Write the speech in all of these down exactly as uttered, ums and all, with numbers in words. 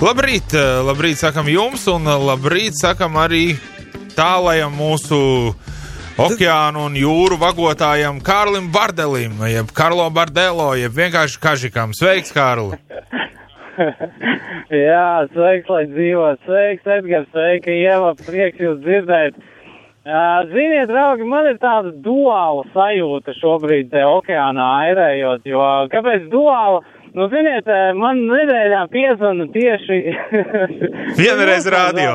Labrīt, labrīt sakam jums un labrīt sakam arī tālajam mūsu okeānu un jūru vagotājam Kārlim Bardelim, jeb Karlo Bardelo, jeb vienkārši Kažikam. Sveiks, Kārli! Jā, sveiks, lai dzīvo. Sveiks, Edgars, sveika, Ieva, prieks jūs dzirdēt. Uh, ziniet, draugi, man ir tāda duāla sajūta šobrīd te okeānā airējot, jo kāpēc duāla? Nu, ziniet, man nedēļā piezvana tieši... Vienreiz radio.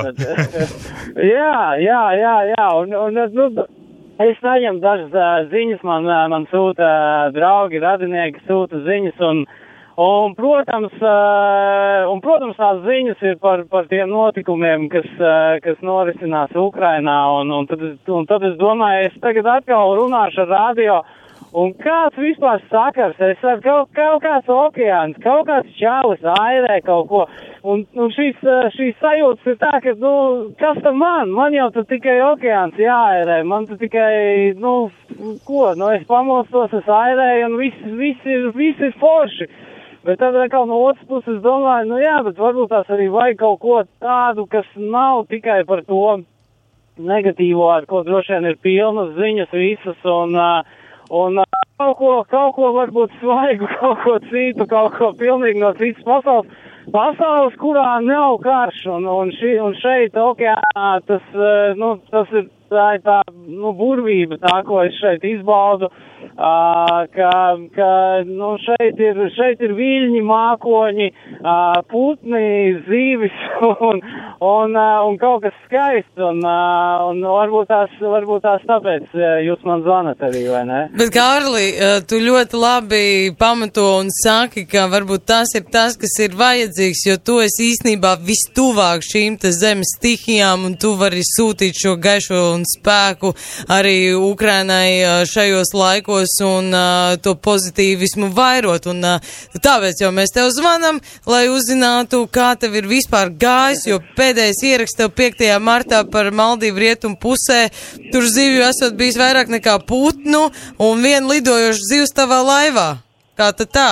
jā, jā, jā, jā, un, un nu, es saņemu dažas uh, ziņas, man, uh, man sūta uh, draugi, radinieki sūta ziņas, un, un, protams, uh, un, protams, tās ziņas ir par, par tiem notikumiem, kas, uh, kas norisinās Ukrainā, un, un, tad, un tad es domāju, es tagad atkal runāšu ar radio. Un kāds vispār sakars, es saku, kaut, kaut kāds okeāns, kaut kāds čālis airē kaut ko, un, un šīs, šīs sajūtas ir tā, ka, nu, kas tam man? Man jau tad tikai okeāns jāairē, man tad tikai, nu, ko, nu, es pamostos, es airēju, un viss, viss ir, viss ir forši. Bet tad atkal no otras puses domāju, nu jā, bet varbūt tās arī vajag kaut ko tādu, kas nav tikai par to negatīvo, ar ko droši vien ir pilnas ziņas visas, un, uh, Un uh, kaut ko, kaut ko varbūt svaigu, kaut ko citu, kaut ko pilnīgi no citas pasaules, pasaules, kurā nav karš, un, un, ši, un šeit okeānā tas, uh, nu, tas ir tā, tā, nu, burvība, tā, ko es šeit izbaudu, uh, ka, ka, nu, šeit ir, šeit ir viļņi, mākoņi, uh, putni, zīvis, un, un, uh, un kaut kas skaists, un, uh, un varbūt tās, varbūt tās tāpēc uh, jūs man zvanat arī, vai ne? Bet, Kārli, uh, tu ļoti labi pamato un saki, ka varbūt tas ir tas, kas ir vajadzīgs, jo tu esi īstenībā vistuvāk šīm te zemes stihijām, un tu vari sūtīt šo gaišo un spēku arī Ukrainai šajos laikos un uh, to pozitīvismu vairot. Un uh, tāpēc jau mēs tev zvanam, lai uzzinātu, kā tev ir vispār gājis, jo pēdējais ieraksts tev piektajā martā par Maldīvu rietumu pusē, tur zivju esot bijis vairāk nekā putnu un vien lidojošu zivs tavā laivā. Kā tad tā?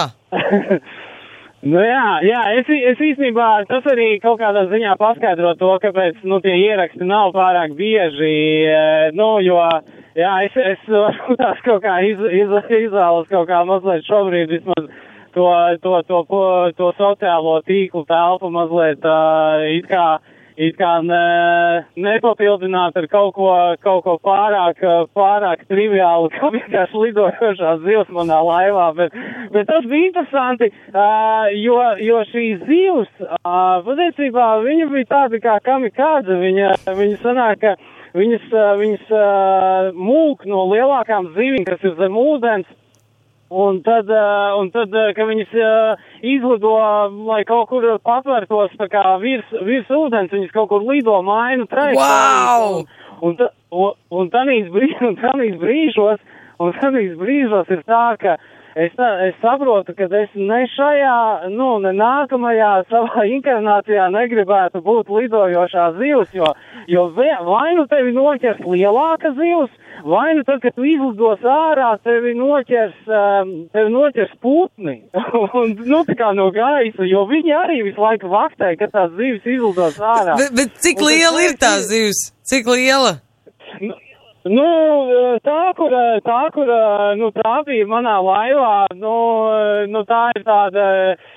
Nu jā, jā, es, es īstenībā, tas arī kaut kādā ziņā paskaidro to, kāpēc, nu, tie ieraksti nav pārāk bieži, nu, jo, jā, es, es tās kaut kā iz, iz, izvēlos kaut kā mazliet šobrīd vismaz to, to, to, to, to sociālo tīklu telpu mazliet, uh, it kā, it kā ne, nepapildināt ar kaut ko, kaut ko pārāk, pārāk triviālu, kā vienkārši lidojošās zivs manā laivā, bet, bet tas bija interesanti, uh, jo, jo šīs zivs, uh, patiesībā viņa bija tāda kā kamikādze, viņa, viņa sanāk, ka viņas, viņas uh, mūk no lielākām zivīm, kas ir zem ūdens, Un tad, uh, un tad uh, ka viņas uh, izlido, lai kaut kur patvērtos tā kā virs, virs ūdens, viņas kaut kur lido mainu trajektoriju. Wow! Un, un, un, un tanīs brīž, un tanīs brīžos, un tanīs brīžos ir tā, ka es, es saprotu, ka es ne šajā, nu, ne nākamajā savā inkarnācijā negribētu būt lidojošā zivs, jo, jo vai nu tevi noķers lielāka zivs, vai nu tad, kad tu izlidos ārā, tevi noķers, um, tevi noķers putni, un, nu, tā kā no gaisa, jo viņi arī visu laiku vaktē, kad tās zivis izlidos ārā. Bet, bet cik un liela ir tā zivs? Cik liela? Nu, nu, tā, kur, tā, kur, nu, tā bija manā laivā, nu, nu, tā ir tāda,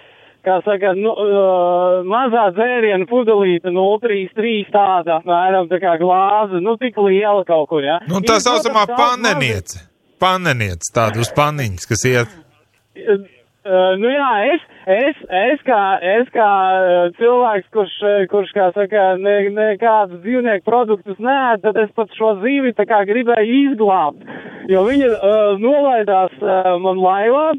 kā saka, nu, uh, mazā dzēriena pudelīte, nulle trīs trīs tāda, apmēram, tā kā glāze, nu, tik liela kaut kur, ja. Nu, tā saucamā paneniece. Paneniece, tāda uz paniņas, kas iet. Uh, nu, jā, es, es, es kā, es kā cilvēks, kurš, kurš, kā saka, ne, nekādus dzīvnieku produktus neēd, tad es pat šo zīvi tā kā gribēju izglābt, jo viņa uh, nolaidās uh, man laivā.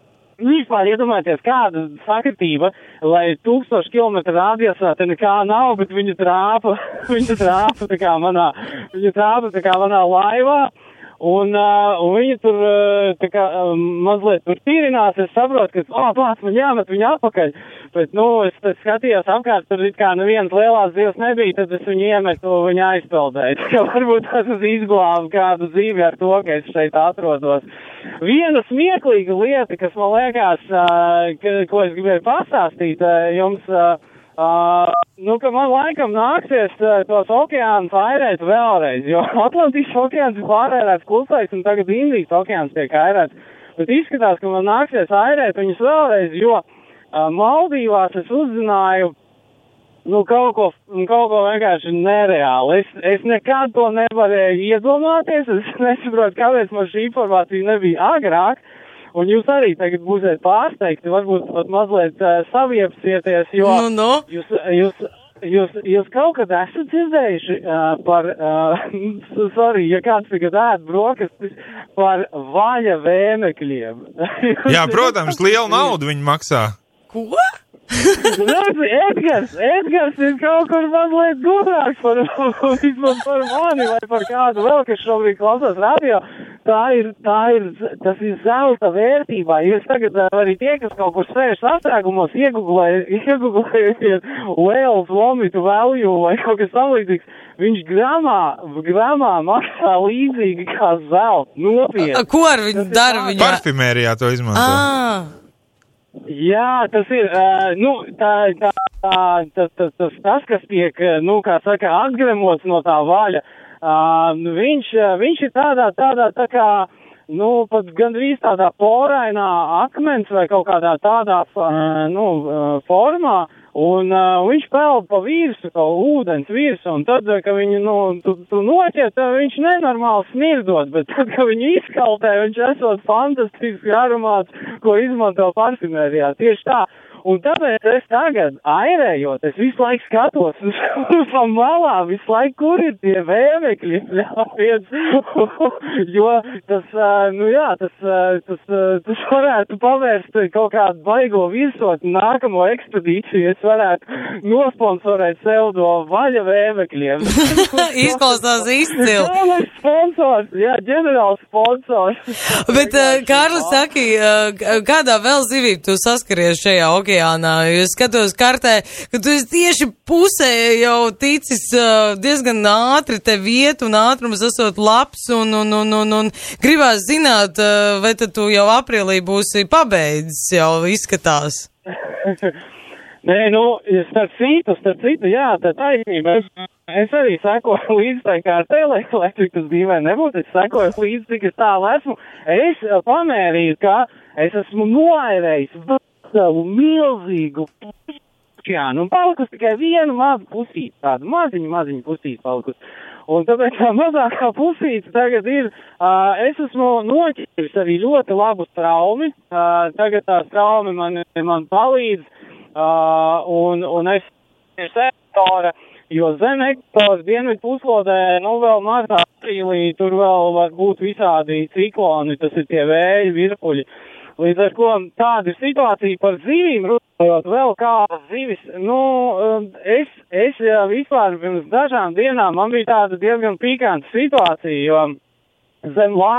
Vispār iedomājieties, kāda sakritība, lai tūkstoši kilometru radiusā te nekā nav, bet viņa trāpa, viņa trāpa tā kā manā, viņa trāpa tā kā manā laivā, un, uh, un viņa tur uh, tā kā um, mazliet tur tīrinās, es saprotu, ka, oh, plāc, man jāmet viņu atpakaļ, bet, nu, es, es skatījos apkārt, tur it kā nevienas lielās zivs nebija, tad es viņu iemetu, viņu aizpeldēju, ka varbūt tas izglāba kādu zīvi ar to, ka es šeit atrodos. Viena smieklīga lieta, kas man liekas, uh, ka, ko es gribēju pastāstīt uh, jums, uh, Uh, nu, ka man laikam nāksies uh, tos okeānus airēt vēlreiz, jo Atlantijas okeāns ir pārērēts klusais un tagad Indijas okeāns tiek airēts. Bet izskatās, ka man nāksies airēt viņus vēlreiz, jo uh, Maldīvās es uzzināju, nu, kaut ko, kaut ko vienkārši nereāli. Es, es nekad to nevarēju iedomāties, es nesaprotu, kāpēc man šī informācija nebija agrāk. Un jūs arī tagad būsiet pārsteigti, varbūt pat mazliet uh, saviepsieties, jo nu, nu. Jūs, jūs, jūs, jūs kaut kad esat dzirdējuši uh, par, uh, sorry, ja kāds tagad ēd brokastis, par vaļa vēmekļiem. Nu, Jā, protams, liela nauda viņi maksā. Ko? Edgars, Edgars ir kaut kur mazliet gudrāks par, vismaz par mani vai par kādu vēl, kas šobrīd klausās radio. Tā ir, tā ir, tas ir zelta vērtībā. Jūs tagad arī tie, kas kaut kur sēž sastrēgumos, iegooglējiet Wales vomit value vai kaut kas tamlīdzīgs. Viņš gramā, gramā maksā līdzīgi kā zelta. Nopietni. Ko ar viņu dara? Viņa... Parfimērijā to izmanto. Ah. Jā, tas ir, uh, nu, tā, tā, tā, tas, tas, tas, tas, kas tiek, nu, kā saka, atgremots no tā vaļa, uh, viņš, viņš ir tādā, tādā, tā kā, nu, pat gandrīz tādā porainā akmens vai kaut kādā tādā, uh, nu, uh, formā, un uh, viņš peld pa virsu, kā ūdens virsu, un tad, ka viņu, nu, tu, tu noķiet, viņš nenormāli smirdot, bet tad, ka viņu izkaltē, viņš esot fantastisks aromāts, ko izmanto parfimērijā. Tieši tā. Un tāpēc es tagad, airējot, es visu laiku skatos uz, uz malā, visu laiku, kur ir tie vēmekļi, jo tas, nu jā, tas, tas, tas varētu pavērst kaut kādu baigo virsot nākamo ekspedīciju, es varētu nosponsorēt sev do vaļa vēmekļiem. Izklausās izcili. Ģenerāls sponsors, jā, ģenerāls sponsors. Bet, uh, Kārlis, saki, uh, kādā vēl zivību tu saskaries šajā okeānā? Jo es skatos kartē, ka tu esi tieši pusē jau ticis uh, diezgan ātri te vietu un ātrums esot labs un, un, un, un, un gribās zināt, uh, vai tad tu jau aprīlī būsi pabeidzis, jau izskatās. Nē, nu, starp citu, starp citu, jā, tā taisnība. Es, es arī sekoju līdz tā kārtē, lai, lai cik tas dīvaini nebūtu, es sekoju līdz, cik es tālu esmu. Es pamērīju, ka es esmu noairējis savu milzīgu okeānu un palikusi tikai vienu mazu pusīti, tādu maziņu, maziņu pusīti palikusi. Un tāpēc tā mazākā pusīte tagad ir, uh, es esmu noķēris arī ļoti labu straumi, uh, tagad tā straumi man, man palīdz, uh, un, un es ir sektora, jo zem ekvatora dienvidu puslodē, nu vēl martā aprīlī, tur vēl var būt visādi cikloni, tas ir tie vēji, virpuļi. Līdz ar ko tāda ir situācija par zivīm, runājot vēl kādas zivis. Nu, es, es vispār pirms dažām dienām man bija tāda diezgan pikanta situācija, jo zem, lā,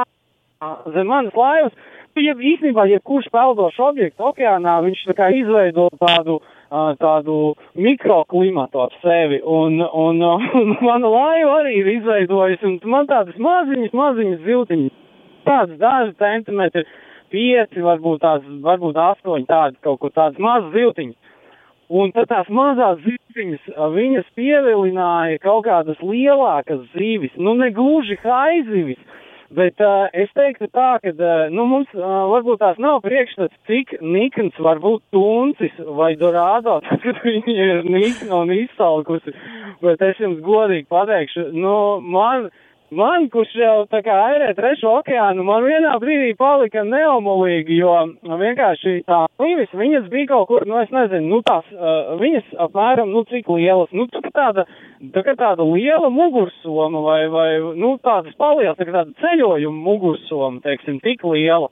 zem manas laivas, ja īstenībā, ja kurš peldošs objekts okeānā, viņš tā kā izveido tādu, tādu mikroklimatu ap sevi, un, un, un mana laiva arī ir izveidojusi, un man tādas maziņas, maziņas ziltiņas, tādas daži centimetri, pieci, varbūt tās, varbūt astoņi tādi, kaut kur tādas mazas ziltiņas. Un tad tās mazās ziltiņas, viņas pievilināja kaut kādas lielākas zivis, nu ne gluži haizivis, bet uh, es teiktu tā, ka, uh, nu mums uh, varbūt tās nav priekšstats, cik nikns var būt tuncis vai dorādo, kad viņi ir nikna un izsalkusi, bet es jums godīgi pateikšu, nu man... Man, kurš jau tā kā airē trešo okeānu, man vienā brīdī palika neomolīgi, jo vienkārši tā zivis, viņas bija kaut kur, nu es nezinu, nu tās, uh, viņas apmēram, nu cik lielas, nu tā kā tāda, tā kā tāda liela mugursoma vai, vai, nu tādas palielas, tā kā tāda ceļojuma mugursoma, teiksim, tik liela.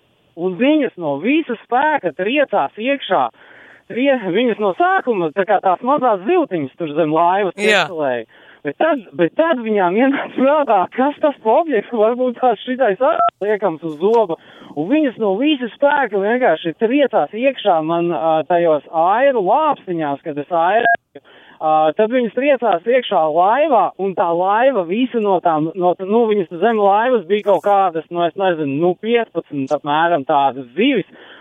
Un viņas no visa spēka triecās iekšā, trie, viņas no sākuma, tā kā tās mazās ziltiņas tur zem laivas iecelēja. Bet tad, bet tad viņām ienāca prātā, kas tas pa objekts, varbūt tās šitais liekams uz zoba, un viņas no visas spēka vienkārši triecās iekšā man uh, tajos airu lāpstiņās, kad es airēju, uh, tad viņas triecās iekšā laivā, un tā laiva visa no tām, no, nu, viņas zem laivas bija kaut kādas, nu, es nezinu, nu, piecpadsmit apmēram tādas zivis,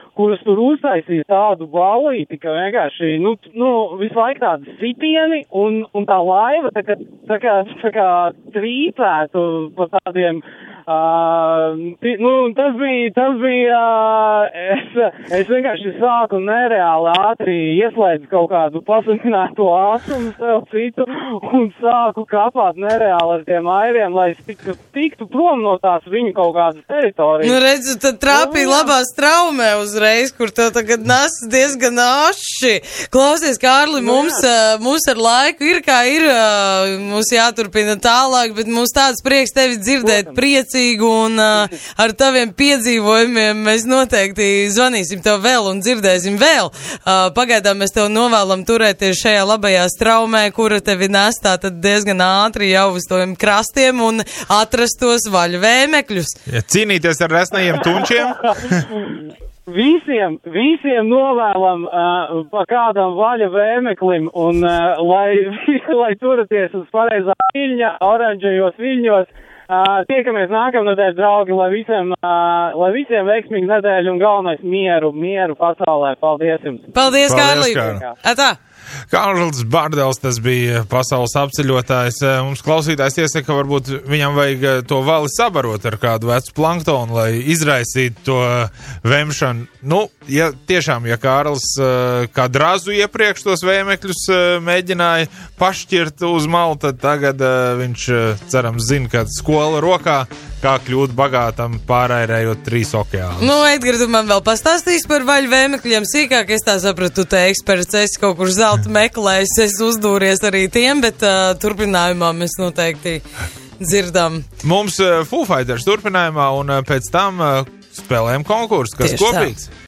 kuras tur uztaisīja tādu ballīti, ka vienkārši, nu, nu visu laiku tādi sitieni, un, un tā laiva tā kā, tā kā, tā kā trīpētu pa tādiem, uh, t, nu, tas bija, tas bija, uh, es, es vienkārši sāku nereāli ātri ieslēdzu kaut kādu pasakināto ātrumu sev citu, un sāku kapāt nereāli ar tiem airiem, lai es tiktu, tiktu prom no tās viņu kaut kādas teritorijas. Nu, redzu, tad trāpīja oh, labā straumē uzreiz, kur tev tagad nes diezgan aši. Klausies, Kārli, mums, uh, mums ar laiku ir kā ir, uh, mums jāturpina tālāk, bet mums tāds prieks tevi dzirdēt priecīgu un uh, ar taviem piedzīvojumiem mēs noteikti zvanīsim tev vēl un dzirdēsim vēl. Uh, pagaidām mēs tev novēlam turēties šajā labajā straumē, kura tevi nes tātad diezgan ātri jau uz tiem krastiem un atrast tos vaļu vēmekļus. Ja cīnīties ar resnajiem tunčiem? Visiem, visiem novēlam uh, pa kādam vaļa vēmeklim un uh, lai, lai turaties uz pareizā viļņa, oranžajos viļņos. Uh, tiekamies nākamnedēļ, draugi, lai visiem, uh, lai visiem veiksmīgi nedēļu un galvenais mieru, mieru pasaulē. Paldies jums! Paldies, Paldies Kārli! Atā! Kārlis Bardels, tas bija pasaules apceļotājs. Mums klausītājs iesaka, varbūt viņam vajag to vali sabarot ar kādu vecu planktonu, lai izraisītu to vemšanu. Nu, ja tiešām, ja Kārlis kā drazu iepriekš tos vēmekļus mēģināja pašķirt uz malu, tad tagad viņš, cerams, zina, ka skola rokā, kā kļūt bagātam pārairējot trīs okeānus. Nu, Edgar, tu man vēl pastāstīs par vaļu vēmekļiem sīkāk. Es tā sapratu, tu te eksperts, esi kaut kur zelta meklējis, es uzdūries arī tiem, bet uh, turpinājumā mēs noteikti dzirdam. Mums uh, Foo Fighters turpinājumā un uh, pēc tam uh, spēlējam konkursu, kas Tieši kopīgs. Tā.